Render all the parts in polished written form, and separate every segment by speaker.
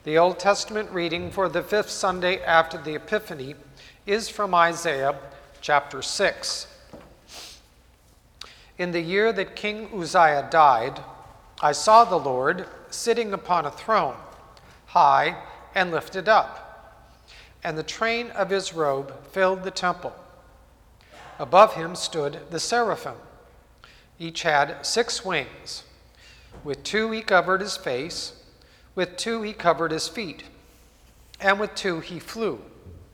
Speaker 1: The Old Testament reading for the fifth Sunday after the Epiphany is from Isaiah chapter 6. In the year that King Uzziah died, I saw the Lord sitting upon a throne, high and lifted up, and the train of his robe filled the temple. Above him stood the seraphim. Each had 6 wings. With 2 he covered his face, with 2 he covered his feet, and with 2 he flew.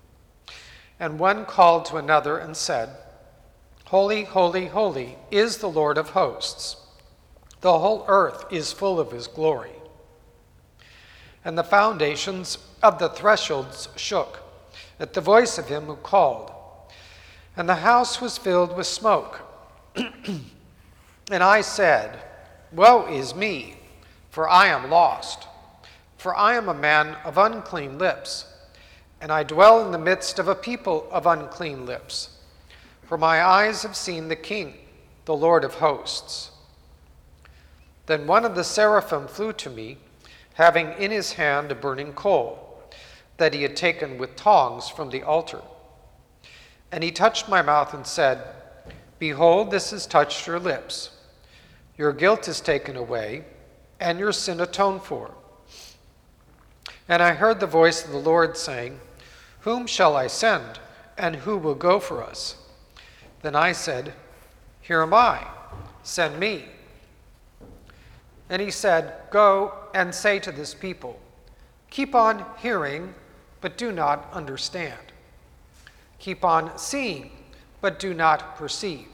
Speaker 1: And one called to another and said, Holy, holy, holy is the Lord of hosts. The whole earth is full of his glory. And the foundations of the thresholds shook at the voice of him who called. And the house was filled with smoke. And I said, Woe is me, for I am lost. For I am a man of unclean lips, and I dwell in the midst of a people of unclean lips. For my eyes have seen the King, the Lord of hosts. Then one of the seraphim flew to me, having in his hand a burning coal, that he had taken with tongs from the altar. And he touched my mouth and said, Behold, this has touched your lips. Your guilt is taken away, and your sin atoned for. And I heard the voice of the Lord saying, Whom shall I send, and who will go for us? Then I said, Here am I, send me. And he said, Go and say to this people, Keep on hearing, but do not understand. Keep on seeing, but do not perceive.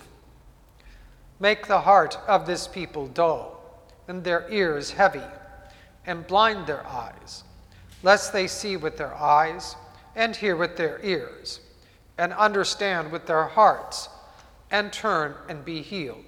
Speaker 1: Make the heart of this people dull, and their ears heavy, and blind their eyes, lest they see with their eyes, and hear with their ears, and understand with their hearts, and turn and be healed.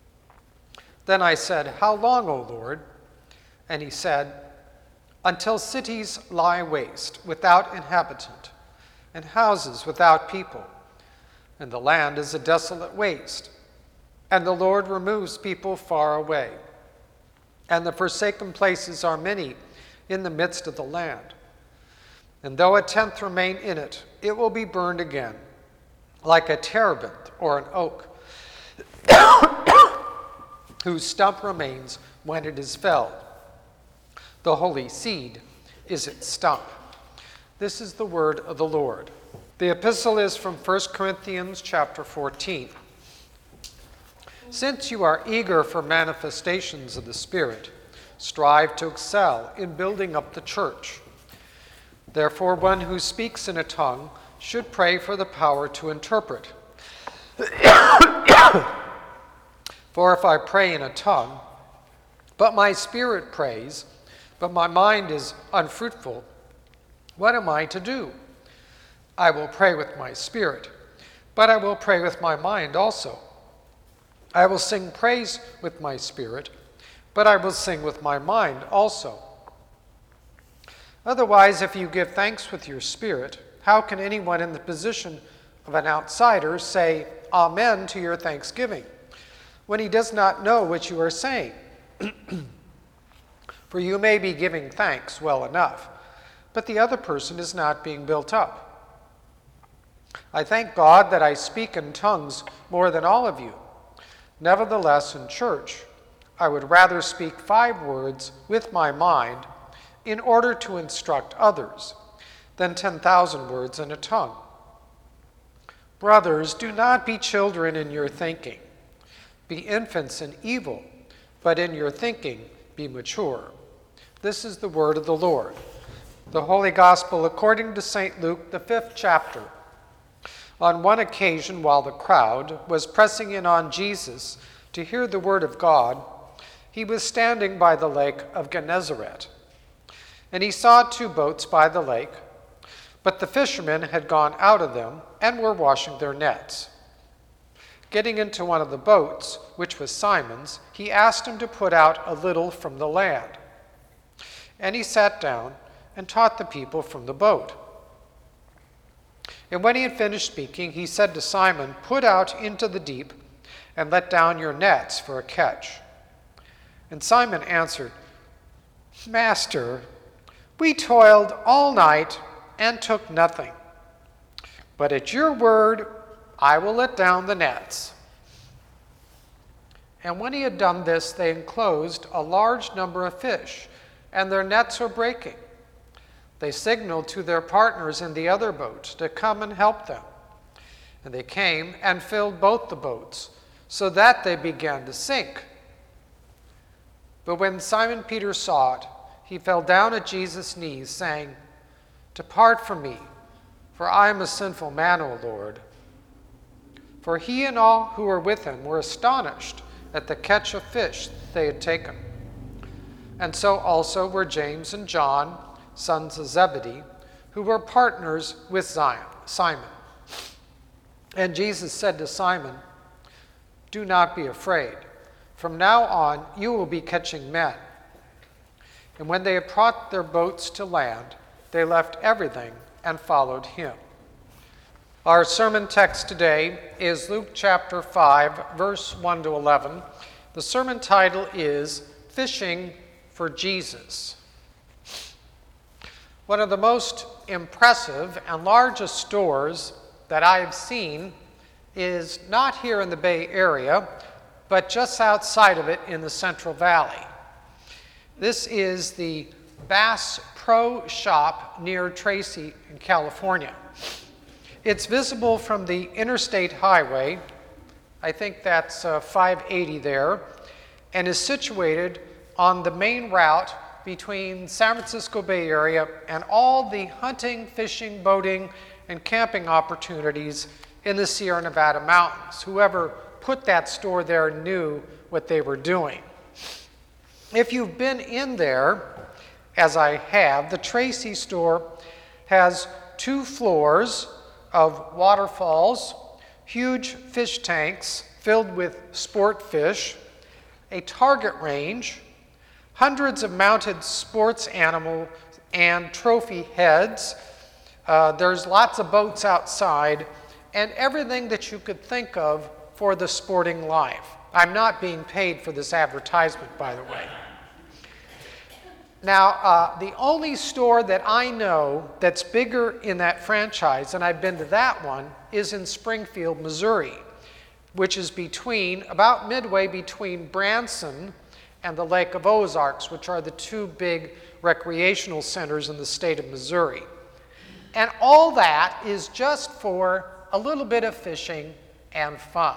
Speaker 1: Then I said, How long, O Lord? And he said, Until cities lie waste, without inhabitant, and houses without people, and the land is a desolate waste, and the Lord removes people far away, and the forsaken places are many in the midst of the land. And though a tenth remain in it, it will be burned again, like a terebinth or an oak, whose stump remains when it is felled. The holy seed is its stump. This is the word of the Lord. The epistle is from 1 Corinthians chapter 14. Since you are eager for manifestations of the Spirit, strive to excel in building up the church. Therefore, one who speaks in a tongue should pray for the power to interpret. For if I pray in a tongue, but my spirit prays, but my mind is unfruitful, what am I to do? I will pray with my spirit, but I will pray with my mind also. I will sing praise with my spirit, but I will sing with my mind also. Otherwise, if you give thanks with your spirit, how can anyone in the position of an outsider say Amen to your thanksgiving, when he does not know what you are saying? For you may be giving thanks well enough, but the other person is not being built up. I thank God that I speak in tongues more than all of you. Nevertheless, in church, I would rather speak 5 words with my mind in order to instruct others than 10,000 words in a tongue. Brothers, do not be children in your thinking. Be infants in evil, but in your thinking be mature. This is the word of the Lord. The Holy Gospel according to St. Luke, the 5th chapter. On one occasion, while the crowd was pressing in on Jesus to hear the word of God, he was standing by the lake of Gennesaret. And he saw 2 boats by the lake, but the fishermen had gone out of them and were washing their nets. Getting into one of the boats, which was Simon's, he asked him to put out a little from the land. And he sat down and taught the people from the boat. And when he had finished speaking, he said to Simon, Put out into the deep and let down your nets for a catch. And Simon answered, Master, We toiled all night and took nothing. But at your word, I will let down the nets." And when he had done this, they enclosed a large number of fish, and their nets were breaking. They signaled to their partners in the other boat to come and help them. And they came and filled both the boats, so that they began to sink. But when Simon Peter saw it, he fell down at Jesus' knees, saying, "Depart from me, for I am a sinful man, O Lord." For he and all who were with him were astonished at the catch of fish they had taken. And so also were James and John, sons of Zebedee, who were partners with Simon. And Jesus said to Simon, "Do not be afraid. From now on you will be catching men." And when they had brought their boats to land, they left everything and followed him. Our sermon text today is Luke chapter 5, verse 1 to 11. The sermon title is Fishing for Jesus. One of the most impressive and largest stores that I have seen is not here in the Bay Area, but just outside of it in the Central Valley. This is the Bass Pro Shop near Tracy in California. It's visible from the interstate highway, I think that's 580 there, and is situated on the main route between San Francisco Bay Area and all the hunting, fishing, boating, and camping opportunities in the Sierra Nevada mountains. Whoever put that store there knew what they were doing. If you've been in there, as I have, the Tracy store has 2 floors of waterfalls, huge fish tanks filled with sport fish, a target range, hundreds of mounted sports animals and trophy heads. There's lots of boats outside, and everything that you could think of for the sporting life. I'm not being paid for this advertisement, by the way. Now, the only store that I know that's bigger in that franchise, and I've been to that one, is in Springfield, Missouri, which is about midway between Branson and the Lake of Ozarks, which are the 2 big recreational centers in the state of Missouri. And all that is just for a little bit of fishing and fun.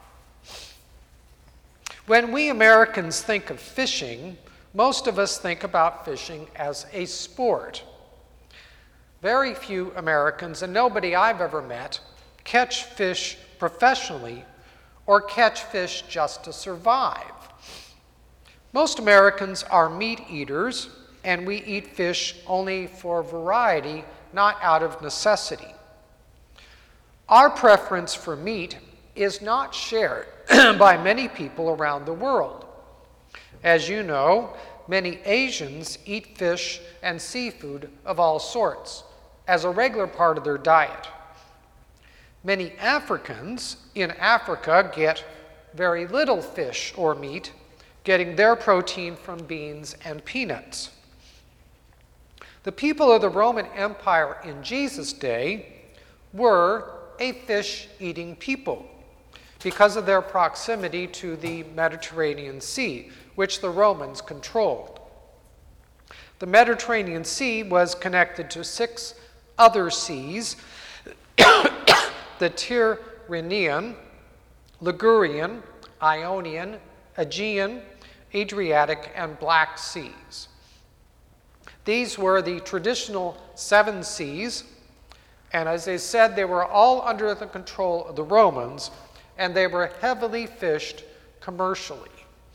Speaker 1: When we Americans think of fishing, most of us think about fishing as a sport. Very few Americans, and nobody I've ever met, catch fish professionally or catch fish just to survive. Most Americans are meat eaters, and we eat fish only for variety, not out of necessity. Our preference for meat is not shared by many people around the world. As you know, many Asians eat fish and seafood of all sorts as a regular part of their diet. Many Africans in Africa get very little fish or meat, getting their protein from beans and peanuts. The people of the Roman Empire in Jesus' day were a fish-eating people because of their proximity to the Mediterranean Sea, which the Romans controlled. The Mediterranean Sea was connected to 6 other seas, the Tyrrhenian, Ligurian, Ionian, Aegean, Adriatic, and Black Seas. These were the traditional 7 seas, and as I said, they were all under the control of the Romans, and they were heavily fished commercially.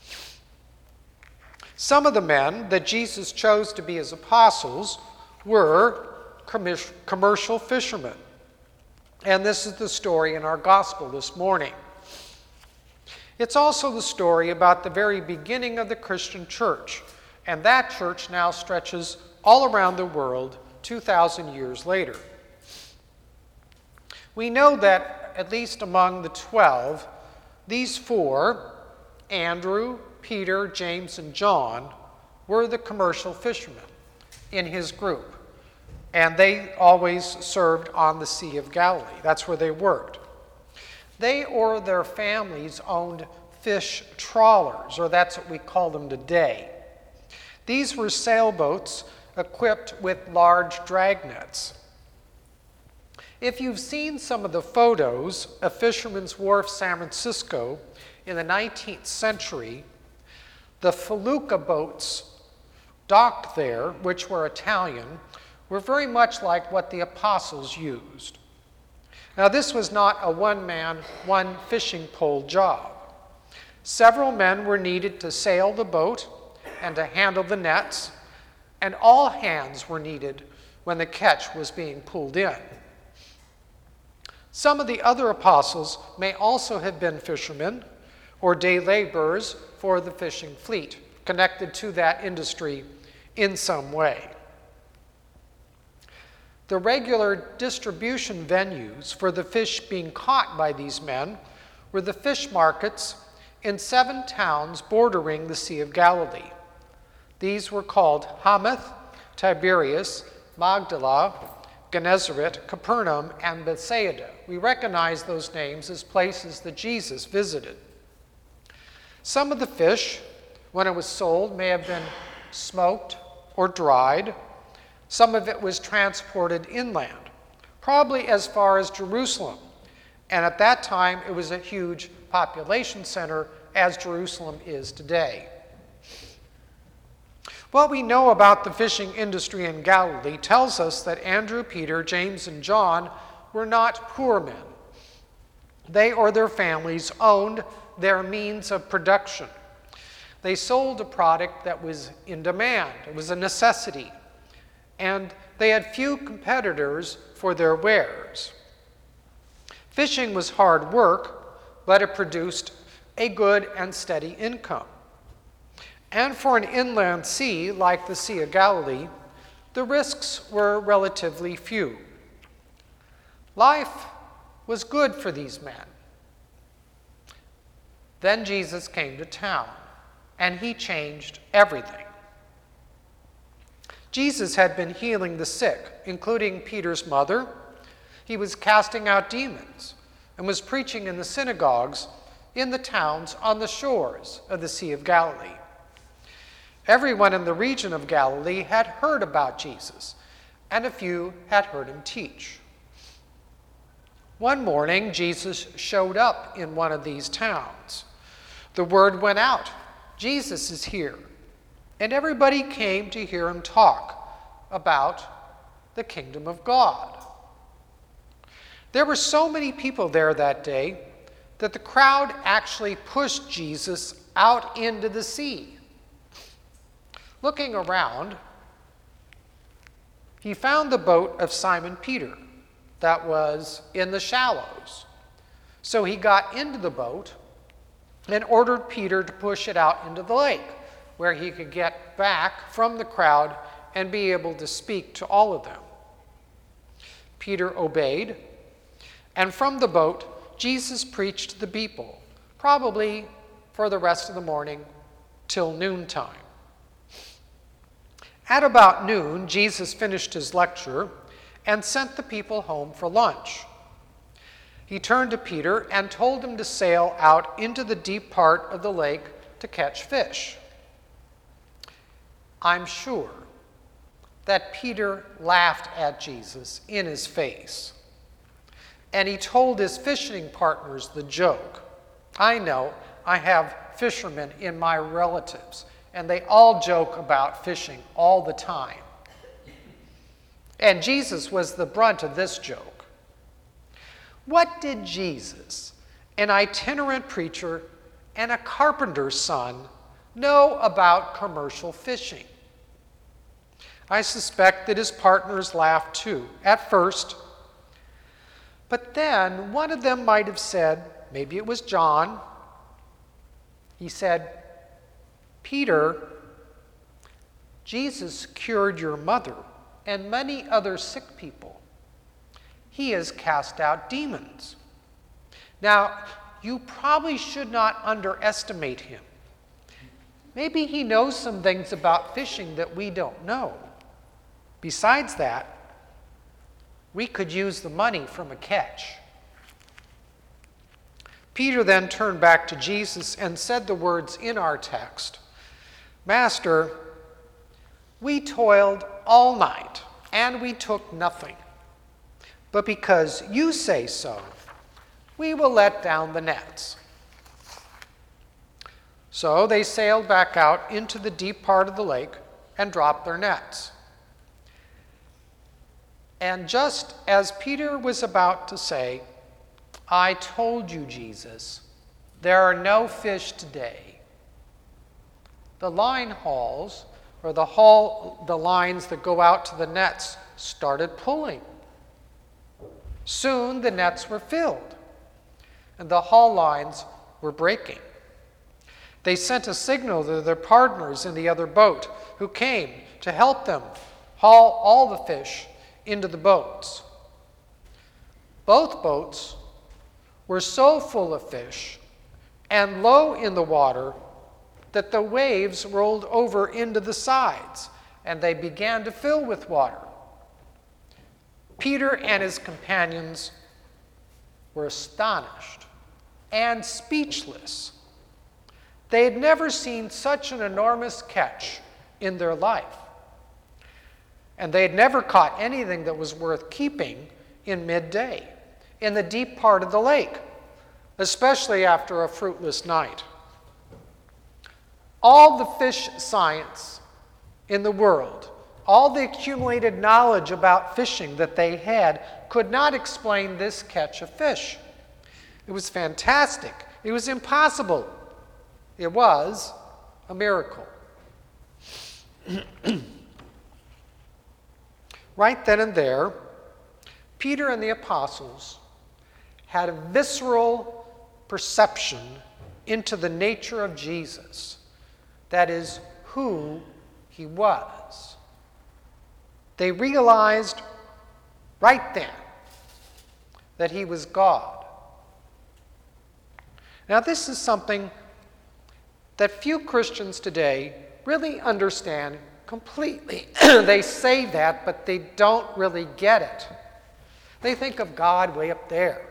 Speaker 1: Some of the men that Jesus chose to be his apostles were commercial fishermen. And this is the story in our gospel this morning. It's also the story about the very beginning of the Christian church, and that church now stretches all around the world 2,000 years later. We know that at least among the 12, these 4, Andrew, Peter, James, and John, were the commercial fishermen. in his group, and they always served on the Sea of Galilee. That's where they worked. They or their families owned fish trawlers, or that's what we call them today. These were sailboats equipped with large dragnets. If you've seen some of the photos of Fisherman's Wharf, San Francisco in the 19th century, the felucca boats docked there, which were Italian, were very much like what the apostles used. Now, this was not a one-man, one fishing pole job. Several men were needed to sail the boat and to handle the nets, and all hands were needed when the catch was being pulled in. Some of the other apostles may also have been fishermen or day laborers for the fishing fleet, connected to that industry in some way. The regular distribution venues for the fish being caught by these men were the fish markets in 7 towns bordering the Sea of Galilee. These were called Hamath, Tiberias, Magdala, Gennesaret, Capernaum, and Bethsaida. We recognize those names as places that Jesus visited. Some of the fish, when it was sold, may have been smoked or dried. Some of it was transported inland, probably as far as Jerusalem. And at that time, it was a huge population center, as Jerusalem is today. What we know about the fishing industry in Galilee tells us that Andrew, Peter, James, and John were not poor men. They or their families owned their means of production. They sold a product that was in demand. It was a necessity. And they had few competitors for their wares. Fishing was hard work, but it produced a good and steady income. And for an inland sea like the Sea of Galilee, the risks were relatively few. Life was good for these men. Then Jesus came to town, and he changed everything. Jesus had been healing the sick, including Peter's mother. He was casting out demons and was preaching in the synagogues in the towns on the shores of the Sea of Galilee. Everyone in the region of Galilee had heard about Jesus, and a few had heard him teach. One morning, Jesus showed up in one of these towns. The word went out, Jesus is here. And everybody came to hear him talk about the kingdom of God. There were so many people there that day that the crowd actually pushed Jesus out into the sea. Looking around, he found the boat of Simon Peter that was in the shallows. So he got into the boat and ordered Peter to push it out into the lake, where he could get back from the crowd and be able to speak to all of them. Peter obeyed, and from the boat, Jesus preached to the people, probably for the rest of the morning till noontime. At about noon, Jesus finished his lecture and sent the people home for lunch. He turned to Peter and told him to sail out into the deep part of the lake to catch fish. I'm sure that Peter laughed at Jesus in his face. And he told his fishing partners the joke. I know, I have fishermen in my relatives, and they all joke about fishing all the time. And Jesus was the brunt of this joke. What did Jesus, an itinerant preacher and a carpenter's son, know about commercial fishing? I suspect that his partners laughed too, at first. But then one of them might have said, maybe it was John, he said, Peter, Jesus cured your mother and many other sick people. He has cast out demons. Now, you probably should not underestimate him. Maybe he knows some things about fishing that we don't know. Besides that, we could use the money from a catch. Peter then turned back to Jesus and said the words in our text, "Master, we toiled all night and we took nothing. But because you say so, we will let down the nets." So they sailed back out into the deep part of the lake and dropped their nets. And just as Peter was about to say, "I told you, Jesus, there are no fish today," the line hauls, or the lines that go out to the nets, started pulling. Soon the nets were filled, and the haul lines were breaking. They sent a signal to their partners in the other boat, who came to help them haul all the fish into the boats. Both boats were so full of fish and low in the water that the waves rolled over into the sides, and they began to fill with water. Peter and his companions were astonished and speechless. They had never seen such an enormous catch in their life, and they had never caught anything that was worth keeping in midday, in the deep part of the lake, especially after a fruitless night. All the fish science in the world, all the accumulated knowledge about fishing that they had, could not explain this catch of fish. It was fantastic. It was impossible. It was a miracle. Right then and there, Peter and the apostles had a visceral perception into the nature of Jesus, that is, who he was. They realized right then that he was God. Now, this is something that few Christians today really understand completely. They say that, but they don't really get it. They think of God way up there.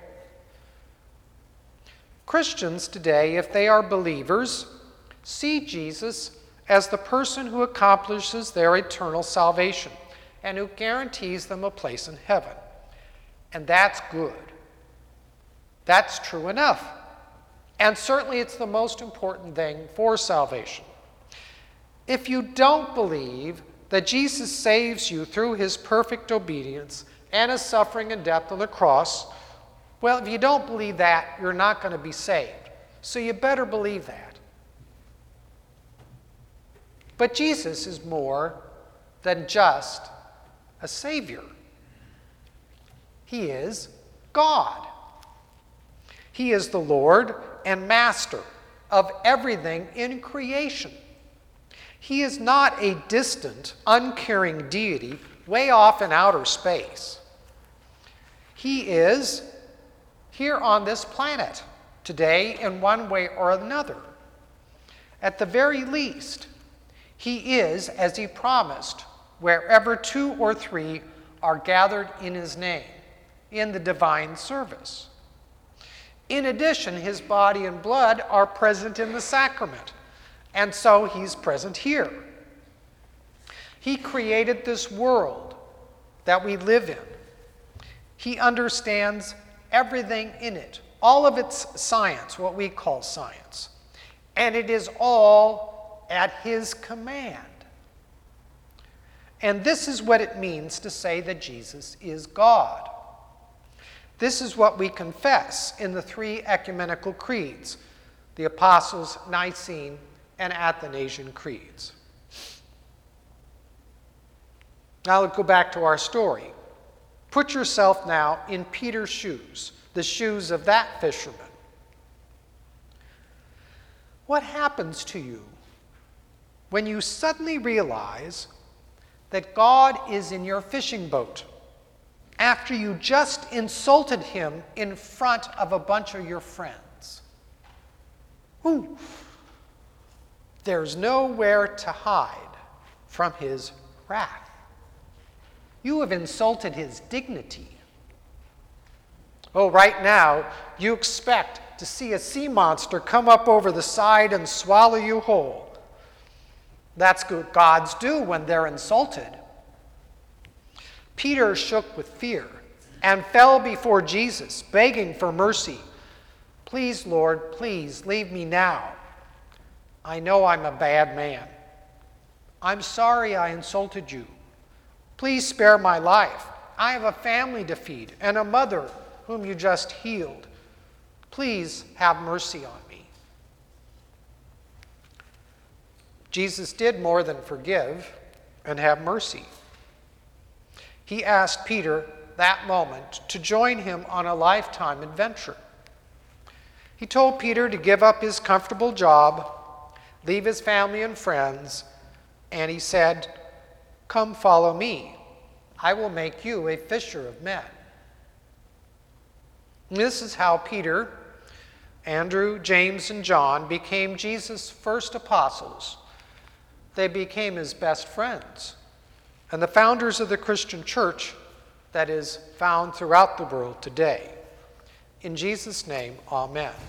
Speaker 1: Christians today, if they are believers, see Jesus as the person who accomplishes their eternal salvation and who guarantees them a place in heaven. And that's good. That's true enough. And certainly it's the most important thing for salvation. If you don't believe that Jesus saves you through his perfect obedience and his suffering and death on the cross, well, if you don't believe that, you're not going to be saved. So you better believe that. But Jesus is more than just a Savior. He is God. He is the Lord and Master of everything in creation. He is not a distant, uncaring deity way off in outer space. He is here on this planet today in one way or another. At the very least, he is, as he promised, wherever 2 or 3 are gathered in his name, in the divine service. In addition, his body and blood are present in the sacrament, and so he's present here. He created this world that we live in. He understands everything in it, all of its science, what we call science. And it is all at his command. And this is what it means to say that Jesus is God. This is what we confess in the 3 ecumenical creeds, the Apostles' Nicene and Athanasian creeds. Now let's go back to our story. Put yourself now in Peter's shoes, the shoes of that fisherman. What happens to you when you suddenly realize that God is in your fishing boat after you just insulted him in front of a bunch of your friends? Ooh. There's nowhere to hide from his wrath. You have insulted his dignity. Oh, right now, you expect to see a sea monster come up over the side and swallow you whole. That's what gods do when they're insulted. Peter shook with fear and fell before Jesus, begging for mercy. Please, Lord, please leave me now. I know I'm a bad man. I'm sorry I insulted you. Please spare my life. I have a family to feed and a mother whom you just healed. Please have mercy on me. Jesus did more than forgive and have mercy. He asked Peter that moment to join him on a lifetime adventure. He told Peter to give up his comfortable job, leave his family and friends, and he said, "Come follow me. I will make you a fisher of men." And this is how Peter, Andrew, James, and John became Jesus' first apostles. They became his best friends and the founders of the Christian church that is found throughout the world today. In Jesus' name, amen.